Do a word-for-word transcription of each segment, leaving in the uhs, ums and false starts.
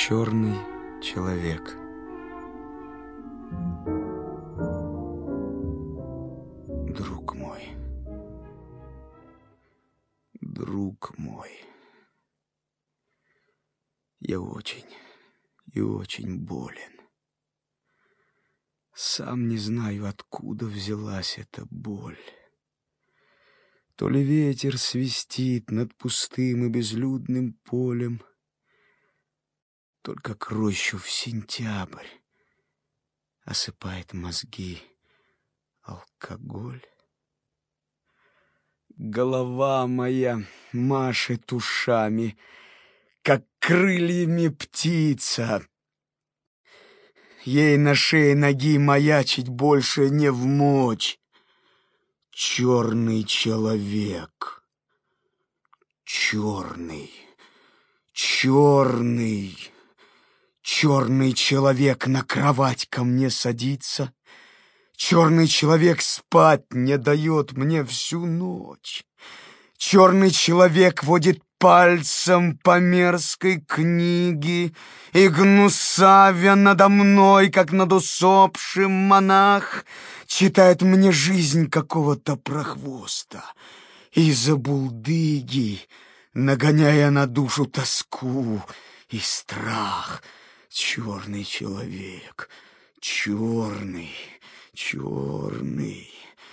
Черный человек. Друг мой, друг мой, я очень и очень болен. Сам не знаю, откуда взялась эта боль. То ли ветер свистит над пустым и безлюдным полем, только к рощу в сентябрь осыпает мозги алкоголь. Голова моя машет ушами, как крыльями птица. Ей на шее ноги маячить больше не вмочь. Черный человек, черный, черный, черный человек на кровать ко мне садится. Черный человек спать не дает мне всю ночь. Черный человек водит пальцем по мерзкой книге и, гнусавя надо мной, как над усопшим монах, читает мне жизнь какого-то прохвоста. Из-за булдыги, нагоняя на душу тоску и страх. Черный человек, черный, черный,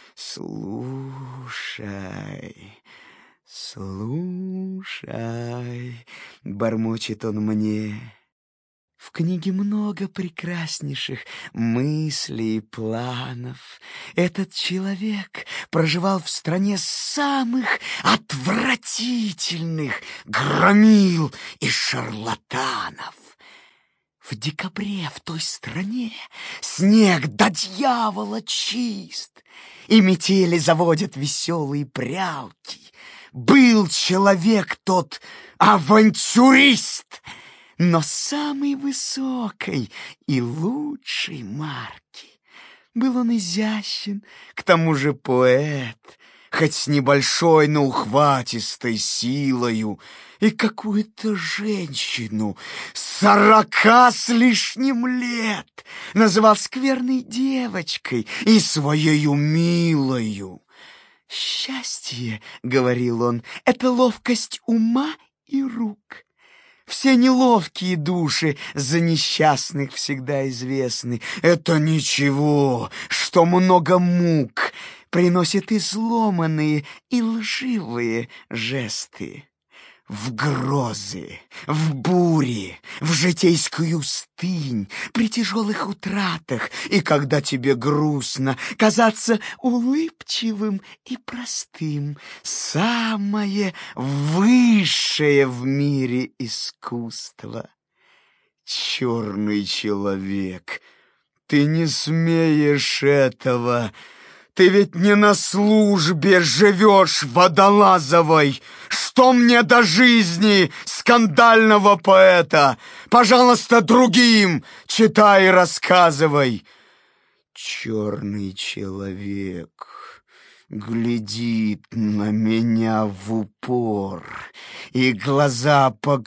слушай, слушай, бормочет он мне. В книге много прекраснейших мыслей и планов. Этот человек проживал в стране самых отвратительных громил и шарлатанов. В декабре в той стране снег до дьявола чист, и метели заводят веселые прялки. Был человек тот авантюрист, но самой высокой и лучшей марки. Был он изящен, к тому же поэт, хоть с небольшой, но ухватистой силою, и какую-то женщину сорока с лишним лет называл скверной девочкой и своею милою. «Счастье, — говорил он, — это ловкость ума и рук. Все неловкие души за несчастных всегда известны. Это ничего, что много мук приносит изломанные и лживые жесты. В грозы, в бури, в житейскую стынь, при тяжелых утратах, и когда тебе грустно, казаться улыбчивым и простым — самое высшее в мире искусство. Черный человек, ты не смеешь этого. Ты ведь не на службе живешь водолазовой. Что мне до жизни скандального поэта? Пожалуйста, другим читай и рассказывай. Черный человек глядит на меня в упор, и глаза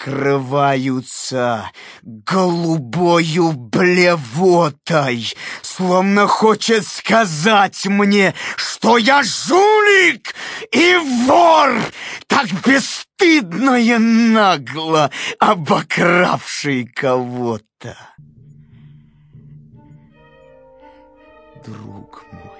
покрываются голубою блевотой, словно хочет сказать мне, что я жулик и вор, так бесстыдно и нагло обокравший кого-то. Друг мой,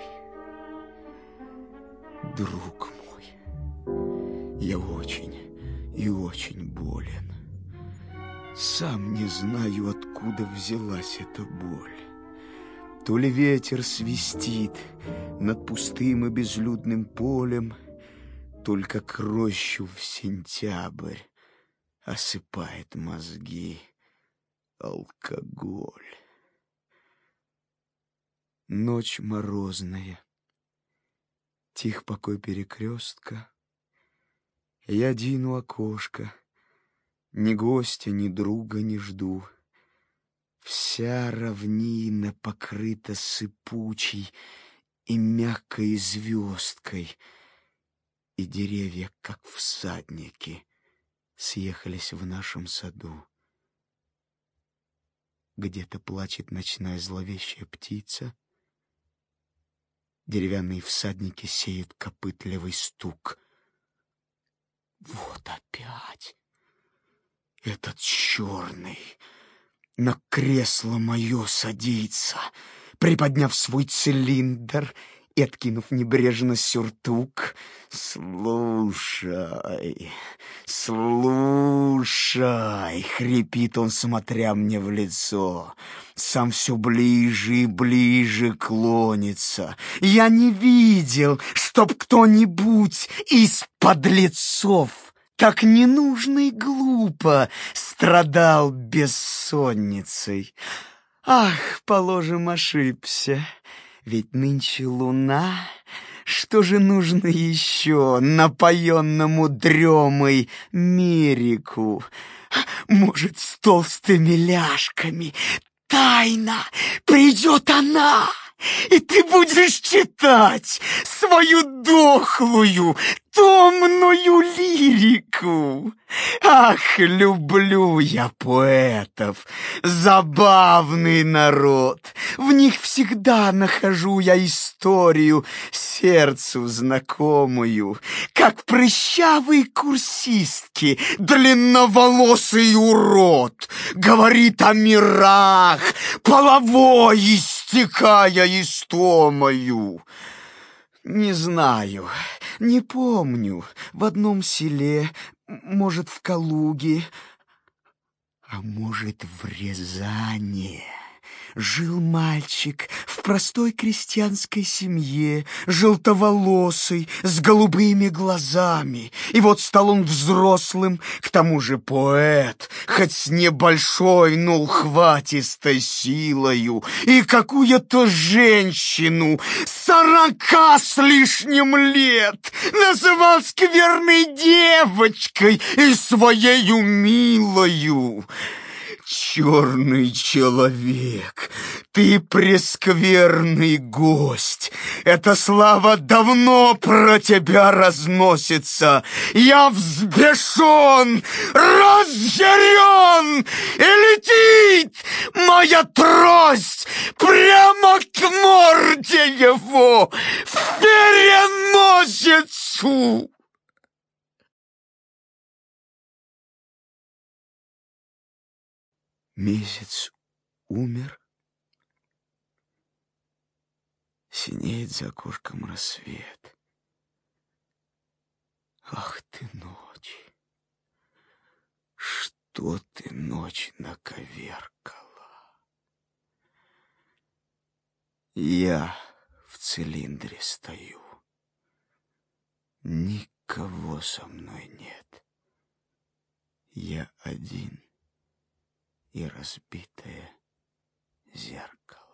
друг мой, я очень и очень болен. Сам не знаю, откуда взялась эта боль. То ли ветер свистит над пустым и безлюдным полем, только к рощу в сентябрь осыпает мозги алкоголь. Ночь морозная, тих покой перекрестка. Я один у окошка, ни гостя, ни друга не жду. Вся равнина покрыта сыпучей и мягкой звездкой, и деревья, как всадники, съехались в нашем саду. Где-то плачет ночная зловещая птица. Деревянные всадники сеют копытливый стук. Вот опять этот черный на кресло мое садится, приподняв свой цилиндр и откинув небрежно сюртук. «Слушай, слушай!» — хрипит он, смотря мне в лицо. Сам все ближе и ближе клонится. Я не видел, чтоб кто-нибудь из подлецов так ненужно и глупо страдал бессонницей. Ах, положим, ошибся. Ведь нынче луна, что же нужно еще напоенному дремой Мерику? Может, с толстыми ляжками тайно придет она, и ты будешь читать свою дохлую, томную лирику. Ах, люблю я поэтов, забавный народ. В них всегда нахожу я историю, сердцу знакомую, как прыщавые курсистки, длинноволосый урод говорит о мирах, половой истекая истомою. Не знаю, не помню, в одном селе, может, в Калуге, а может, в Рязани жил мальчик в простой крестьянской семье, желтоволосый, с голубыми глазами. И вот стал он взрослым, к тому же поэт, хоть с небольшой, но ухватистой силою, и какую-то женщину сорока с лишним лет называл скверной девочкой и своею милою. Черный человек, ты прескверный гость. Эта слава давно про тебя разносится. Я взбешен, разъярен, и летит моя трость прямо к морде его, в переносицу. Месяц умер, синеет за окошком рассвет. Ах ты, ночь, что ты, ночь, наковеркала. Я в цилиндре стою, никого со мной нет. Я один и разбитое зеркало.